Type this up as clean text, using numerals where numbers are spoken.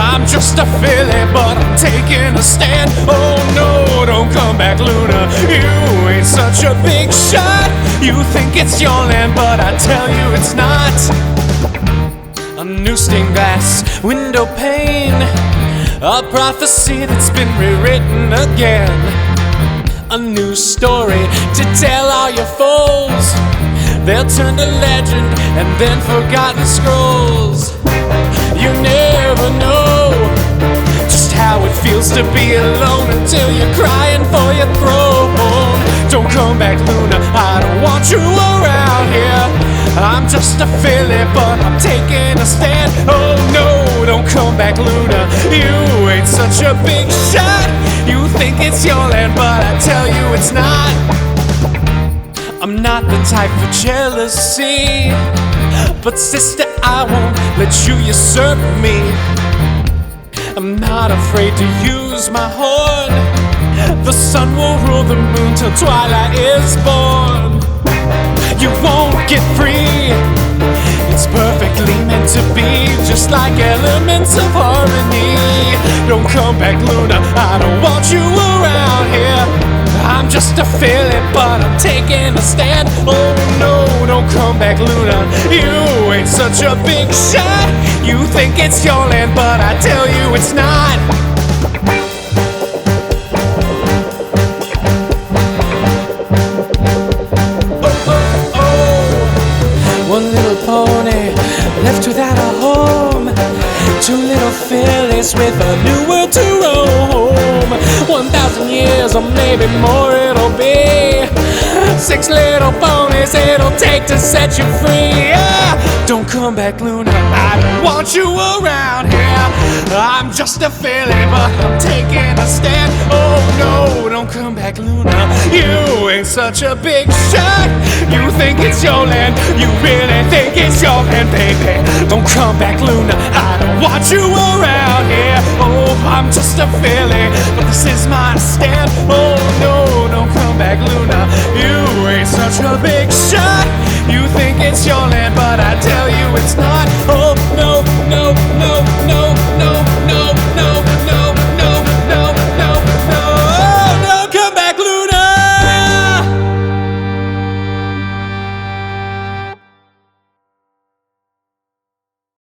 I'm just a filly, but I'm taking a stand. Oh no, don't come back, Luna. You ain't such a big shot. You think it's your land, but I tell you it's not. A new stained glass window pane, a prophecy that's been rewritten again. A new story to tell all your foes. They'll turn to legend and then forgotten scrolls. You never know just how it feels to be alone until you're crying for your throne. Don't come back, Luna, I don't want you around here. I'm just a filly, but I'm taking a stand. Oh no, don't come back, Luna. You ain't such a big shot. You think it's your land, but I tell you it's not. I'm not the type for jealousy, but sister, I won't let you usurp me. I'm not afraid to use my horn. The sun will rule the moon till twilight is born. You won't get free. It's perfectly meant to be, just like elements of harmony. Don't come back, Luna, I don't want you around here. I'm just a filly, but I'm taking a stand. Oh no, don't come back, Luna. You ain't such a big shot. You think it's your land, but I tell you it's not. One little pony left without a home. Two little fillies with a new world to roam. 1,000 years or maybe more it'll be. 6 little ponies it'll take to set you free. Don't come back, Luna, I don't want you around here. I'm just a filly, but I'm taking a stand. Oh no, don't come back, Luna. You ain't such a big shot. You think it's your land, you really think it's your land, baby. Don't come back, Luna, I don't want you around here. Oh, I'm just a filly, but this is my stand. Oh no, don't come back, Luna. You ain't such a big shot. You think it's your land, but I tell you it's not. Oh no, no,